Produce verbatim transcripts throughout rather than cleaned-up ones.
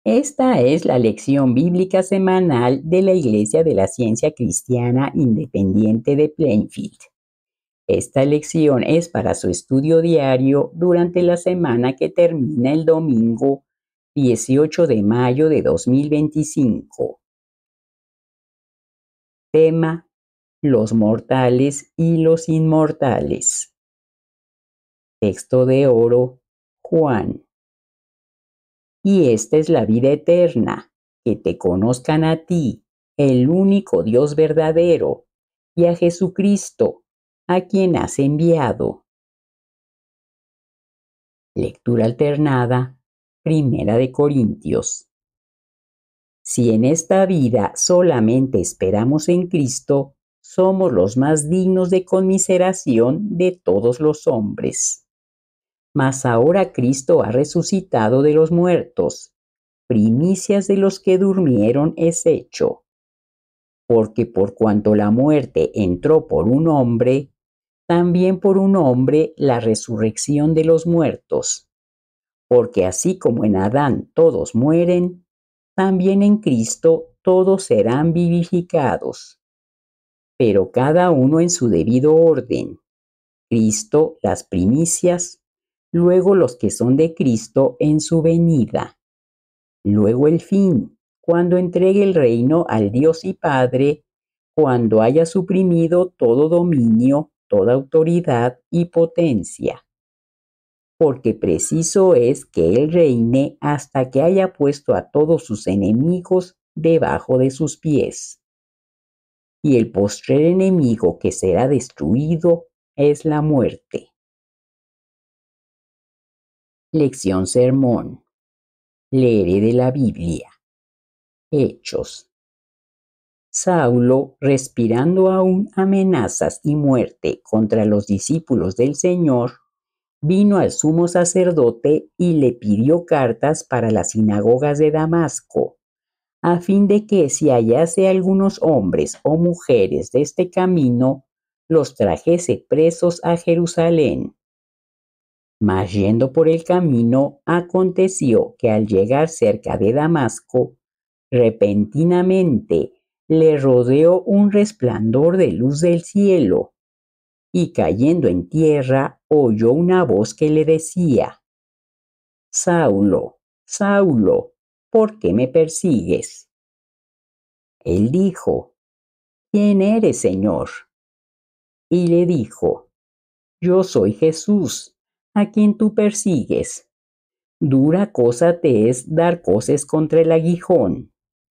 Esta es la lección bíblica semanal de la Iglesia de la Ciencia Cristiana Independiente de Plainfield. Esta lección es para su estudio diario durante la semana que termina el domingo dieciocho de mayo de dos mil veinticinco. Tema: los mortales y los inmortales. Texto de oro: Juan. Y esta es la vida eterna, que te conozcan a ti, el único Dios verdadero, y a Jesucristo, a quien has enviado. Lectura alternada, Primera de Corintios. Si en esta vida solamente esperamos en Cristo, somos los más dignos de conmiseración de todos los hombres. Mas ahora Cristo ha resucitado de los muertos, primicias de los que durmieron es hecho. Porque por cuanto la muerte entró por un hombre, también por un hombre la resurrección de los muertos. Porque así como en Adán todos mueren, también en Cristo todos serán vivificados. Pero cada uno en su debido orden. Cristo las primicias, luego los que son de Cristo en su venida. Luego el fin, cuando entregue el reino al Dios y Padre, cuando haya suprimido todo dominio, toda autoridad y potencia. Porque preciso es que Él reine hasta que haya puesto a todos sus enemigos debajo de sus pies. Y el postrer enemigo que será destruido es la muerte. Lección sermón. Leeré de la Biblia. Hechos. Saulo, respirando aún amenazas y muerte contra los discípulos del Señor, vino al sumo sacerdote y le pidió cartas para las sinagogas de Damasco, a fin de que si hallase algunos hombres o mujeres de este camino, los trajese presos a Jerusalén. Mas yendo por el camino, aconteció que al llegar cerca de Damasco, repentinamente le rodeó un resplandor de luz del cielo, y cayendo en tierra oyó una voz que le decía: Saulo, Saulo, ¿por qué me persigues? Él dijo: ¿Quién eres, Señor? Y le dijo: Yo soy Jesús, a quien tú persigues. Dura cosa te es dar coces contra el aguijón.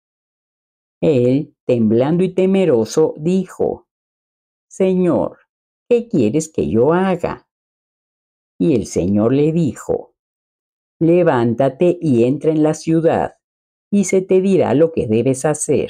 Él, temblando y temeroso, dijo: Señor, ¿qué quieres que yo haga? Y el Señor le dijo: Levántate y entra en la ciudad, y se te dirá lo que debes hacer.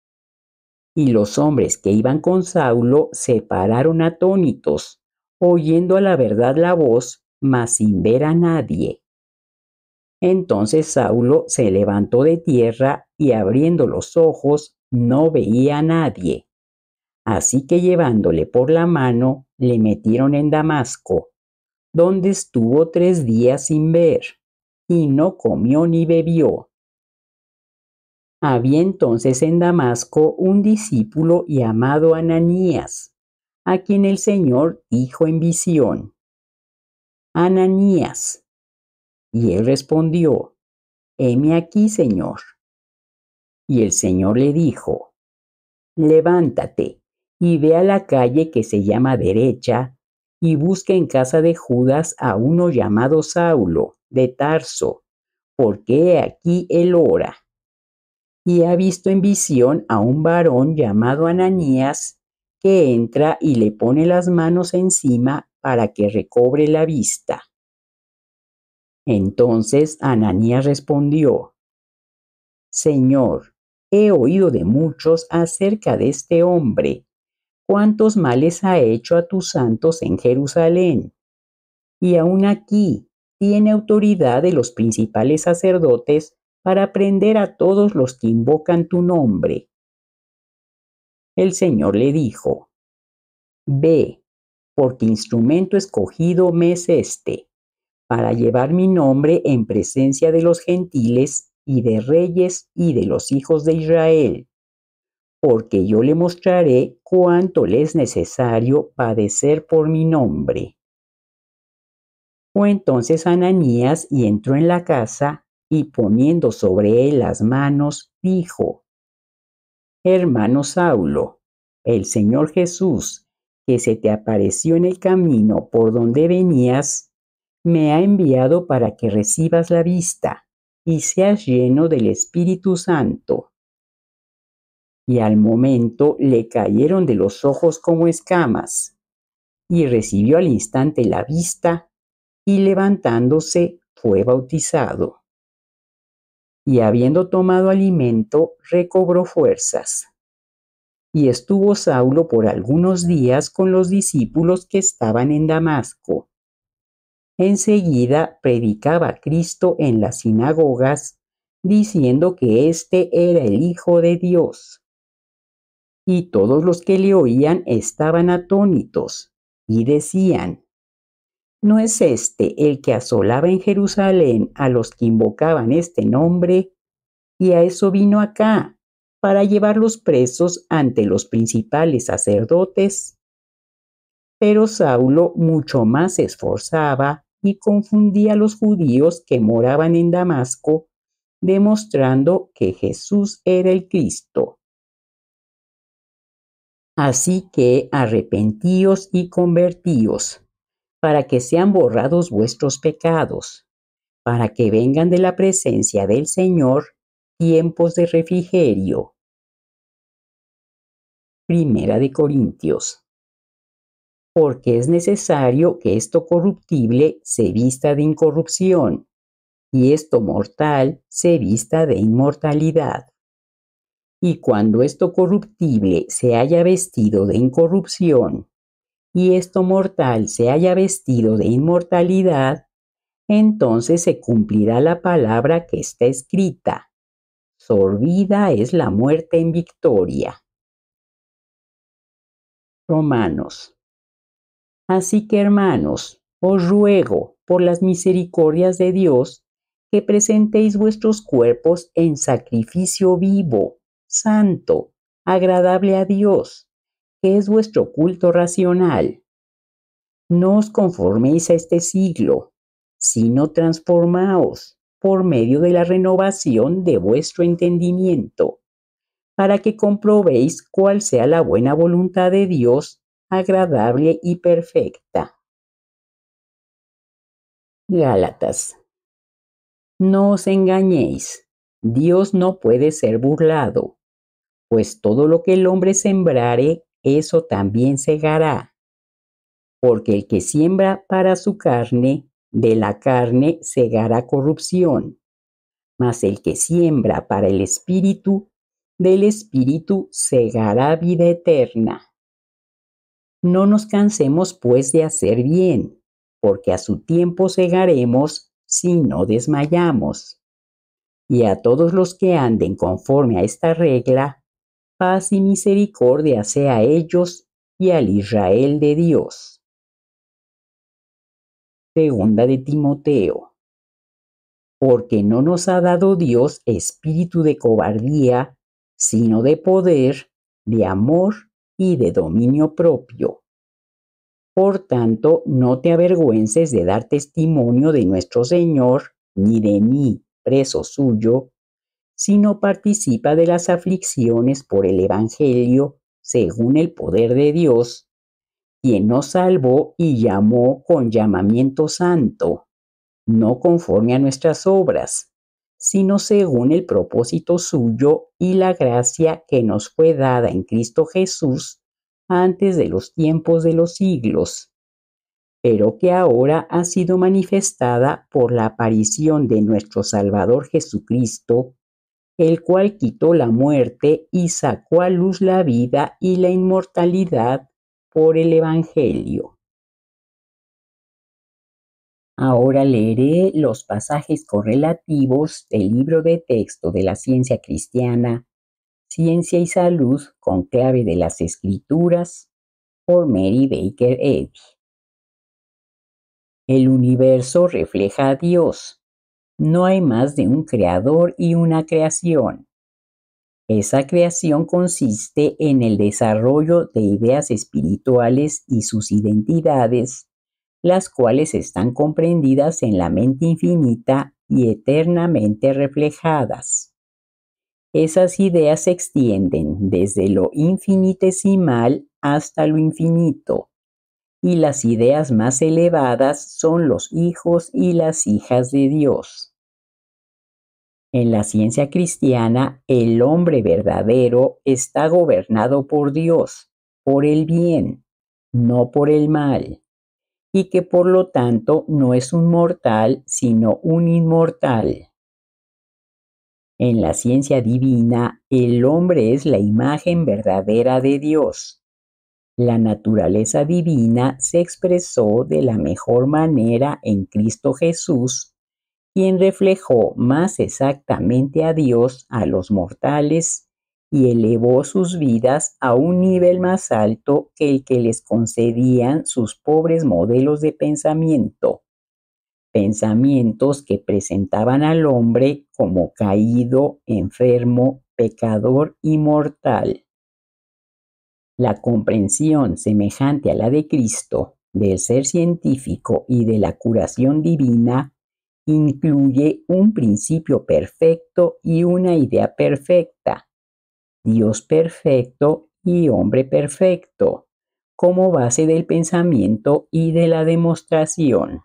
Y los hombres que iban con Saulo se pararon atónitos, oyendo a la verdad la voz, mas sin ver a nadie. Entonces Saulo se levantó de tierra y abriendo los ojos no veía a nadie. Así que llevándole por la mano, le metieron en Damasco, donde estuvo tres días sin ver, y no comió ni bebió. Había entonces en Damasco un discípulo llamado Ananías, a quien el Señor dijo en visión: Ananías. Y él respondió: Heme aquí, Señor. Y el Señor le dijo: Levántate y ve a la calle que se llama Derecha, y busca en casa de Judas a uno llamado Saulo, de Tarso, porque he aquí él ora. Y ha visto en visión a un varón llamado Ananías, que entra y le pone las manos encima para que recobre la vista. Entonces Ananías respondió: Señor, he oído de muchos acerca de este hombre, cuántos males ha hecho a tus santos en Jerusalén. Y aún aquí tiene autoridad de los principales sacerdotes para prender a todos los que invocan tu nombre. El Señor le dijo: Ve, porque instrumento escogido me es este, para llevar mi nombre en presencia de los gentiles y de reyes y de los hijos de Israel, porque yo le mostraré cuánto le es necesario padecer por mi nombre. Fue entonces Ananías y entró en la casa, y poniendo sobre él las manos, dijo: Hermano Saulo, el Señor Jesús, que se te apareció en el camino por donde venías, me ha enviado para que recibas la vista y seas lleno del Espíritu Santo. Y al momento le cayeron de los ojos como escamas, y recibió al instante la vista, y levantándose fue bautizado. Y habiendo tomado alimento, recobró fuerzas. Y estuvo Saulo por algunos días con los discípulos que estaban en Damasco. Enseguida predicaba a Cristo en las sinagogas, diciendo que éste era el Hijo de Dios. Y todos los que le oían estaban atónitos, y decían: ¿No es este el que asolaba en Jerusalén a los que invocaban este nombre? Y a eso vino acá, para llevarlos presos ante los principales sacerdotes. Pero Saulo mucho más se esforzaba y confundía a los judíos que moraban en Damasco, demostrando que Jesús era el Cristo. Así que arrepentíos y convertíos, para que sean borrados vuestros pecados, para que vengan de la presencia del Señor tiempos de refrigerio. Primera de Corintios. Porque es necesario que esto corruptible se vista de incorrupción, y esto mortal se vista de inmortalidad. Y cuando esto corruptible se haya vestido de incorrupción, y esto mortal se haya vestido de inmortalidad, entonces se cumplirá la palabra que está escrita: sorbida es la muerte en victoria. Romanos. Así que, hermanos, os ruego, por las misericordias de Dios, que presentéis vuestros cuerpos en sacrificio vivo, santo, agradable a Dios, que es vuestro culto racional. No os conforméis a este siglo, sino transformaos por medio de la renovación de vuestro entendimiento, para que comprobéis cuál sea la buena voluntad de Dios, agradable y perfecta. Gálatas. No os engañéis, Dios no puede ser burlado, pues todo lo que el hombre sembrare, eso también segará. Porque el que siembra para su carne, de la carne segará corrupción, mas el que siembra para el Espíritu, del Espíritu segará vida eterna. No nos cansemos pues de hacer bien, porque a su tiempo segaremos si no desmayamos. Y a todos los que anden conforme a esta regla, paz y misericordia sea a ellos y al Israel de Dios. Segunda de Timoteo. Porque no nos ha dado Dios espíritu de cobardía, sino de poder, de amor y de dominio propio. Por tanto, no te avergüences de dar testimonio de nuestro Señor, ni de mí, preso suyo, sino participa de las aflicciones por el Evangelio, según el poder de Dios, quien nos salvó y llamó con llamamiento santo, no conforme a nuestras obras, sino según el propósito suyo y la gracia que nos fue dada en Cristo Jesús antes de los tiempos de los siglos, pero que ahora ha sido manifestada por la aparición de nuestro Salvador Jesucristo, el cual quitó la muerte y sacó a luz la vida y la inmortalidad por el Evangelio. Ahora leeré los pasajes correlativos del libro de texto de la ciencia cristiana, Ciencia y Salud con clave de las Escrituras, por Mary Baker Eddy. El universo refleja a Dios. no hay más de un creador y una creación. Esa creación consiste en el desarrollo de ideas espirituales y sus identidades, las cuales están comprendidas en la mente infinita y eternamente reflejadas. Esas ideas se extienden desde lo infinitesimal hasta lo infinito, y las ideas más elevadas son los hijos y las hijas de Dios. En la ciencia cristiana, el hombre verdadero está gobernado por Dios, por el bien, no por el mal, y que por lo tanto no es un mortal, sino un inmortal. En la ciencia divina, el hombre es la imagen verdadera de Dios. La naturaleza divina se expresó de la mejor manera en Cristo Jesús, quien reflejó más exactamente a Dios a los mortales y elevó sus vidas a un nivel más alto que el que les concedían sus pobres modelos de pensamiento. Pensamientos que presentaban al hombre como caído, enfermo, pecador y mortal. La comprensión semejante a la de Cristo, del ser científico y de la curación divina, incluye un principio perfecto y una idea perfecta, Dios perfecto y hombre perfecto, como base del pensamiento y de la demostración.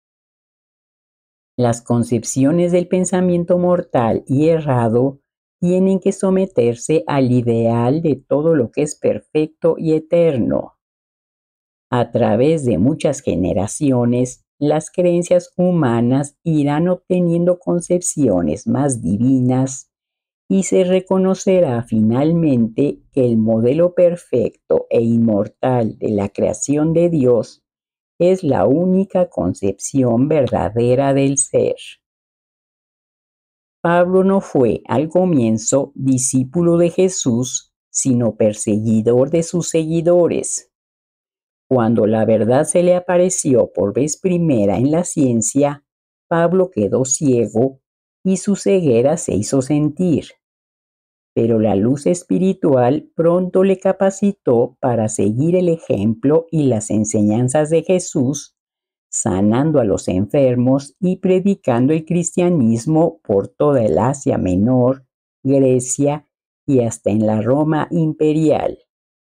Las concepciones del pensamiento mortal y errado tienen que someterse al ideal de todo lo que es perfecto y eterno. A través de muchas generaciones, las creencias humanas irán obteniendo concepciones más divinas y se reconocerá finalmente que el modelo perfecto e inmortal de la creación de Dios es la única concepción verdadera del ser. Pablo no fue al comienzo discípulo de Jesús, sino perseguidor de sus seguidores. Cuando la verdad se le apareció por vez primera en la ciencia, Pablo quedó ciego y su ceguera se hizo sentir. Pero la luz espiritual pronto le capacitó para seguir el ejemplo y las enseñanzas de Jesús, sanando a los enfermos y predicando el cristianismo por toda el Asia Menor, Grecia y hasta en la Roma imperial.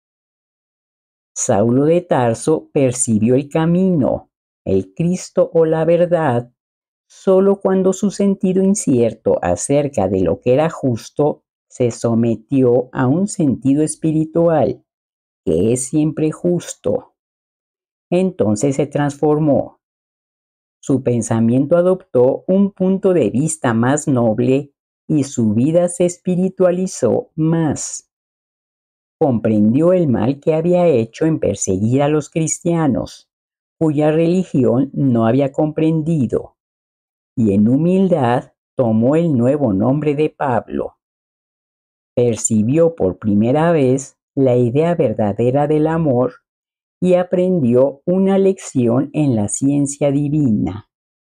Saulo de Tarso percibió el camino, el Cristo o la verdad, solo cuando su sentido incierto acerca de lo que era justo se sometió a un sentido espiritual, que es siempre justo. Entonces se transformó. Su pensamiento adoptó un punto de vista más noble y su vida se espiritualizó más. Comprendió el mal que había hecho en perseguir a los cristianos, cuya religión no había comprendido, y en humildad tomó el nuevo nombre de Pablo. Percibió por primera vez la idea verdadera del amor y aprendió una lección en la ciencia divina.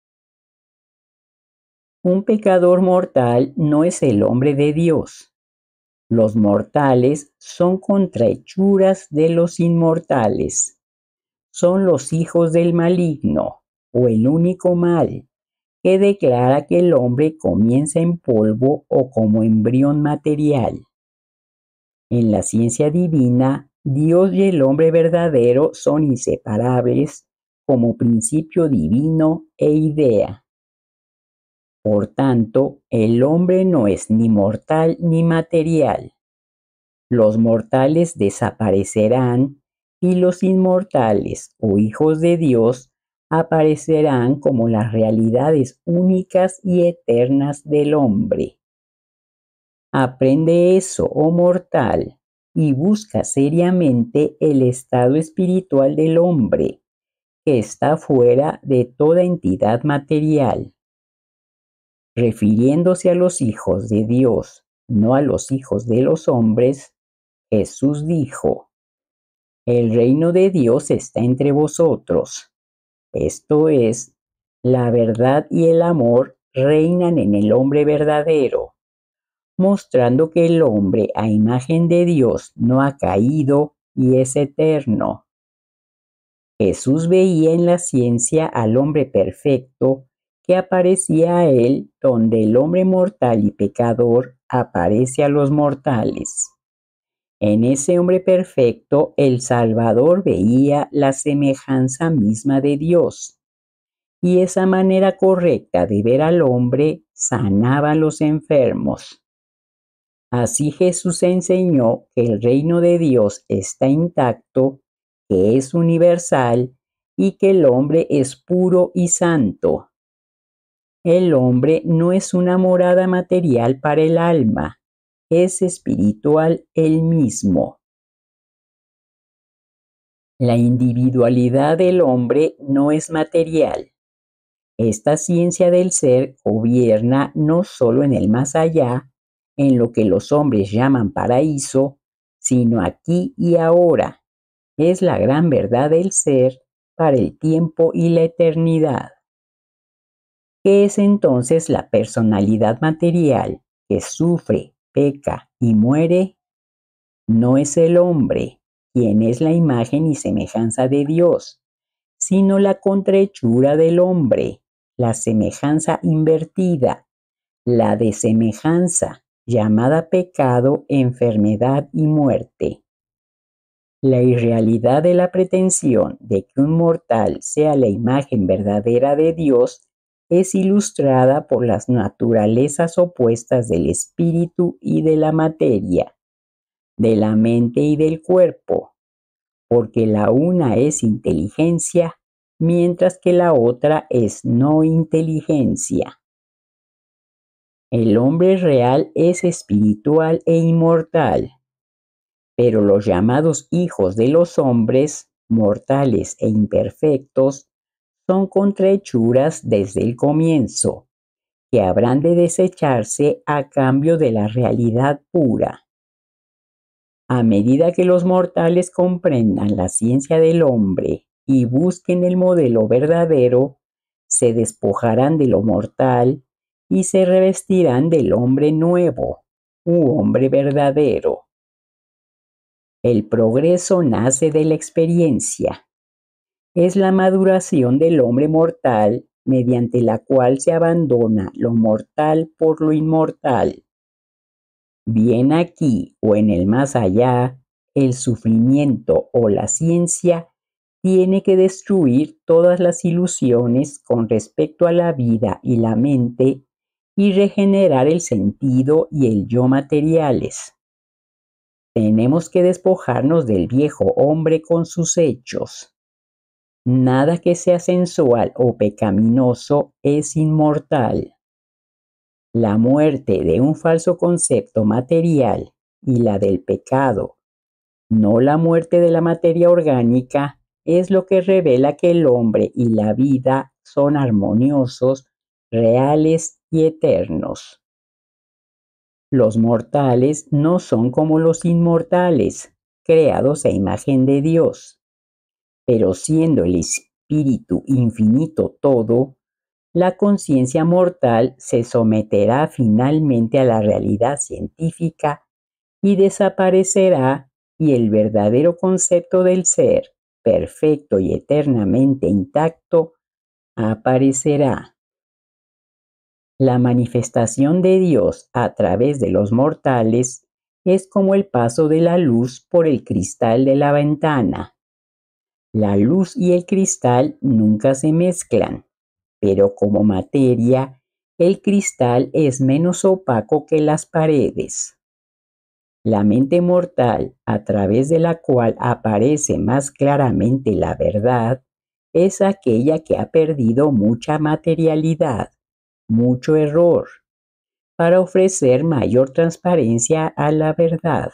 Un pecador mortal no es el hombre de Dios. Los mortales son contrahechuras de los inmortales. Son los hijos del maligno, o el único mal, que declara que el hombre comienza en polvo o como embrión material. En la ciencia divina, Dios y el hombre verdadero son inseparables como principio divino e idea. Por tanto, el hombre no es ni mortal ni material. Los mortales desaparecerán y los inmortales o hijos de Dios aparecerán como las realidades únicas y eternas del hombre. Aprende eso, oh mortal, y busca seriamente el estado espiritual del hombre, que está fuera de toda entidad material. Refiriéndose a los hijos de Dios, no a los hijos de los hombres, Jesús dijo: el reino de Dios está entre vosotros, esto es, la verdad y el amor reinan en el hombre verdadero, mostrando que el hombre a imagen de Dios no ha caído y es eterno. Jesús veía en la ciencia al hombre perfecto que aparecía a él donde el hombre mortal y pecador aparece a los mortales. En ese hombre perfecto el Salvador veía la semejanza misma de Dios, y esa manera correcta de ver al hombre sanaba a los enfermos. Así Jesús enseñó que el reino de Dios está intacto, que es universal y que el hombre es puro y santo. El hombre no es una morada material para el alma, es espiritual él mismo. La individualidad del hombre no es material. Esta ciencia del ser gobierna no solo en el más allá, en lo que los hombres llaman paraíso, sino aquí y ahora. Es la gran verdad del ser para el tiempo y la eternidad. ¿Qué es entonces la personalidad material que sufre, peca y muere? No es el hombre, quien es la imagen y semejanza de Dios, sino la contrahechura del hombre, la semejanza invertida, la desemejanza, llamada pecado, enfermedad y muerte. La irrealidad de la pretensión de que un mortal sea la imagen verdadera de Dios es ilustrada por las naturalezas opuestas del espíritu y de la materia, de la mente y del cuerpo, porque la una es inteligencia, mientras que la otra es no inteligencia. El hombre real es espiritual e inmortal, pero los llamados hijos de los hombres, mortales e imperfectos, son contrahechuras desde el comienzo, que habrán de desecharse a cambio de la realidad pura. A medida que los mortales comprendan la ciencia del hombre y busquen el modelo verdadero, se despojarán de lo mortal y se revestirán del hombre nuevo, u hombre verdadero. El progreso nace de la experiencia. Es la maduración del hombre mortal mediante la cual se abandona lo mortal por lo inmortal. Bien aquí o en el más allá, el sufrimiento o la ciencia tiene que destruir todas las ilusiones con respecto a la vida y la mente y regenerar el sentido y el yo materiales. Tenemos que despojarnos del viejo hombre con sus hechos. Nada que sea sensual o pecaminoso es inmortal. La muerte de un falso concepto material y la del pecado, no la muerte de la materia orgánica, es lo que revela que el hombre y la vida son armoniosos, reales y eternos. Los mortales no son como los inmortales, creados a imagen de Dios, pero siendo el Espíritu infinito todo, la conciencia mortal se someterá finalmente a la realidad científica y desaparecerá, y el verdadero concepto del ser, perfecto y eternamente intacto, aparecerá. La manifestación de Dios a través de los mortales es como el paso de la luz por el cristal de la ventana. La luz y el cristal nunca se mezclan, pero como materia, el cristal es menos opaco que las paredes. La mente mortal, a través de la cual aparece más claramente la verdad, es aquella que ha perdido mucha materialidad, mucho error, para ofrecer mayor transparencia a la verdad.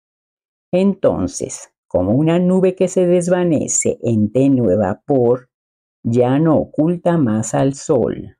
Entonces, como una nube que se desvanece en tenue vapor, ya no oculta más al sol.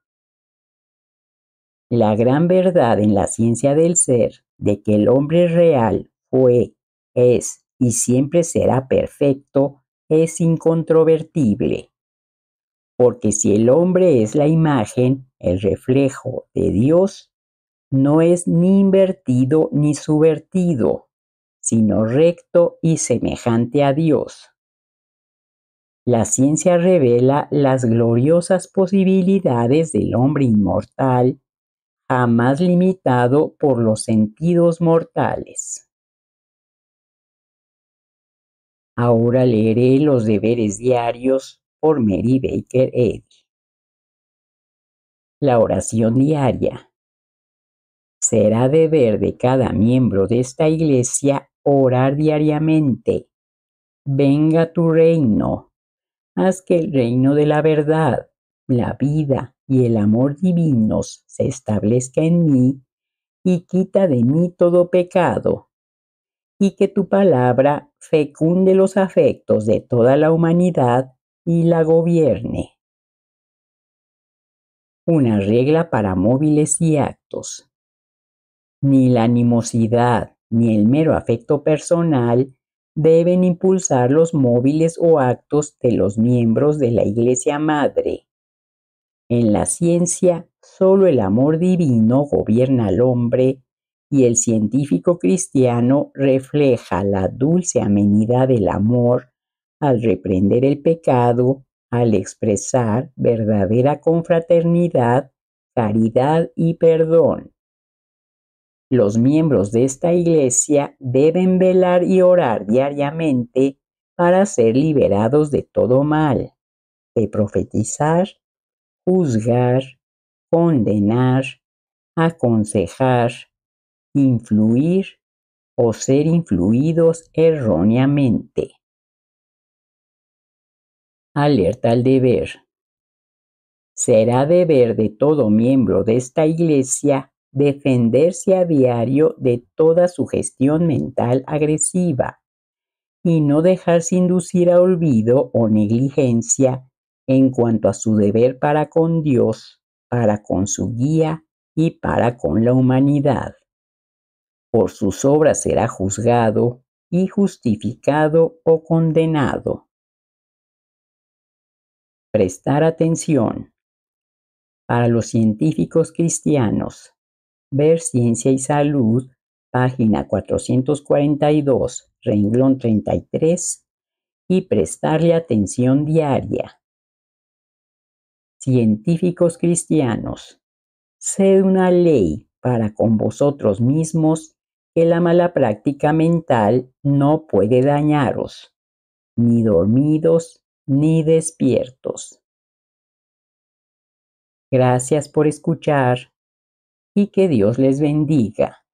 La gran verdad en la ciencia del ser de que el hombre real fue, es y siempre será perfecto es incontrovertible. Porque si el hombre es la imagen, el reflejo de Dios, no es ni invertido ni subvertido, sino recto y semejante a Dios. La ciencia revela las gloriosas posibilidades del hombre inmortal, jamás limitado por los sentidos mortales. Ahora leeré los deberes diarios por Mary Baker Eddy. La oración diaria. Será deber de cada miembro de esta iglesia orar diariamente. Venga tu reino. Haz que el reino de la verdad, la vida y el amor divinos se establezca en mí y quita de mí todo pecado, y que tu palabra fecunde los afectos de toda la humanidad y la gobierne. Una regla para móviles y actos. Ni la animosidad ni el mero afecto personal deben impulsar los móviles o actos de los miembros de la Iglesia Madre. En la ciencia, solo el amor divino gobierna al hombre y el científico cristiano refleja la dulce amenidad del amor al reprender el pecado, al expresar verdadera confraternidad, caridad y perdón. Los miembros de esta iglesia deben velar y orar diariamente para ser liberados de todo mal, de profetizar, juzgar, condenar, aconsejar, influir o ser influidos erróneamente. Alerta al deber. Será deber de todo miembro de esta iglesia defenderse a diario de toda sugestión mental agresiva y no dejarse inducir a olvido o negligencia en cuanto a su deber para con Dios, para con su guía y para con la humanidad. Por sus obras será juzgado y justificado o condenado. Prestar atención. Para los científicos cristianos, ver Ciencia y Salud, página cuatrocientos cuarenta y dos, renglón treinta y tres, y prestarle atención diaria. Científicos cristianos, sed una ley para con vosotros mismos que la mala práctica mental no puede dañaros, ni dormidos ni despiertos. Gracias por escuchar y que Dios les bendiga.